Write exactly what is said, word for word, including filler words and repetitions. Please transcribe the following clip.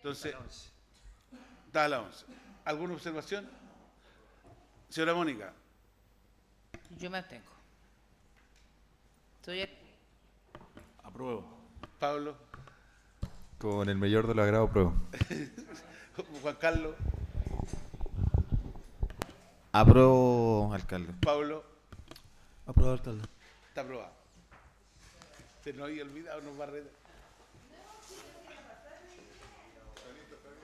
Entonces, está a la once. ¿Alguna observación? Señora Mónica. Yo me abstengo. Soy... Apruebo. Pablo. Con el mayor de los agrados, apruebo. Juan Carlos. Apruebo, alcalde. Pablo. Aprobado, alcalde. Está aprobado. Se nos había olvidado, nos va a retar.